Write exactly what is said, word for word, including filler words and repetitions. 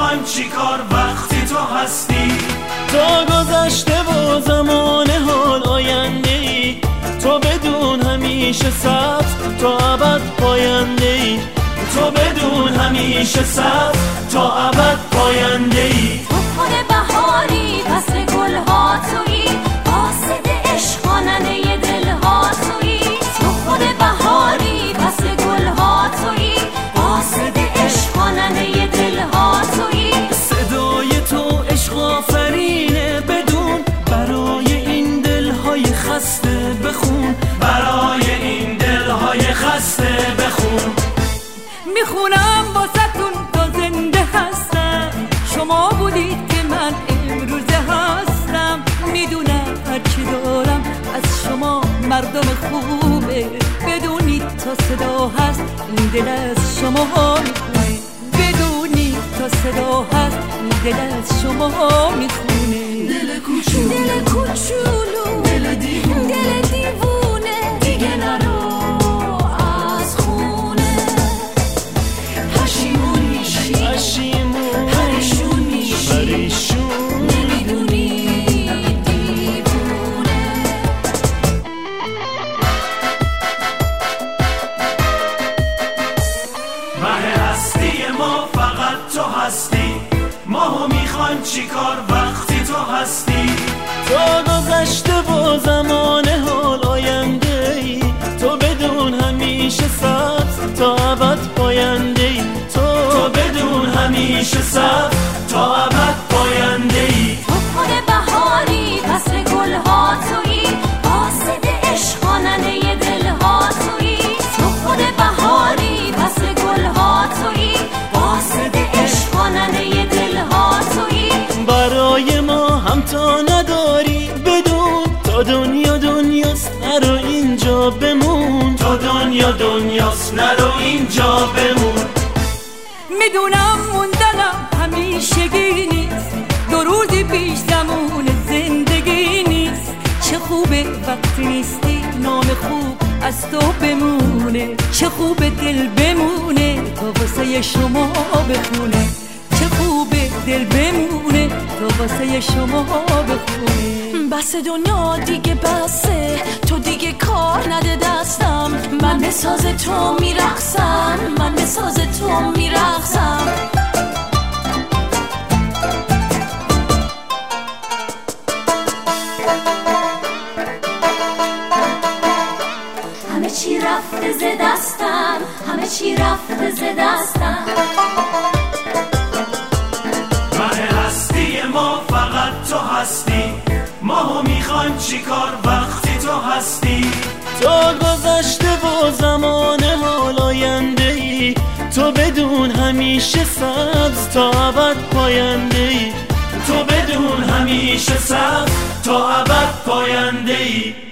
میخوایم چیکار وقتی تو هستی؟ تا گذشته و زمان حال آینده ای، تو بدون همیشه سبز تا ابد پاینده ای، تو بدون همیشه سبز تا ابد پاینده ای. تو خود بهاری فصل گلها تویی، قاصد عشق خواننده دلها تویی. تو خود بهاری فصل گلها تویی، قاصد عشق خواننده دلها تویی. صدای تو عشق آفرینه بدون، برای این دلهای خسته بخون، برای این دلهای خسته بخون. میخونم واسه‌تون تا زنده هستم، شما بودید که من امروزه هستم. میدونم هرچی دارم از شما مردم خوبه، بدونید تا صدا هست این دل از شما میخونه، بدونید تا صدا هست این دل از شما میخونه. دل کوچولو دل کوچولو دل دیوونه دل دیوونه دیگه نرو از خونه. پشیمون میشی پشیمون پریشون میشی پریشون نمیدونی دیوونه. مه هستی ما فقط تو هستی، ماهو میخوایم چیکار وقتی تو هستی؟ تا گذشته و زمان حال آینده ای، تو بدون همیشه سبز تا ابد پاینده ای، تو تو بدون همیشه سبز تا ابد پاینده ای. تو خود بهاری فصل گلها تویی، قاصد عشق خواننده دلها تویی. تو خود بهاری فصل گلها تویی، قاصد عشق خواننده دلها تویی. برای ما هم تا نداری بدون، تا دنیا دنیاست نرو اینجا بمون، تا دنیا دنیاست نرو اینجا بمون. میدونم موندنم همیشگی نیست، دو روزی پیش زمون زندگی نیست. چه خوبه وقتی نیستی نام خوب از تو بمونه، چه خوبه دل بمونه تا واسه شما بخونه، چه خوبه دل بمونه تا واسه شما بخونه. بس دنیا دیگه بسه، تو دیگه کار نده دستم، من به ساز تو میرقصم، من به ساز تو میرقصم. همه چی رفته ز دستم، همه چی رفته ز دستم. مه هستی ما فقط تو هستی، ماهو میخوایم چیکار وقتی تو هستی؟ تا گذشته و زمان حال آینده ای، تو بدون همیشه سبز تا ابد پاینده ای، تو بدون همیشه سبز تا ابد پاینده ای.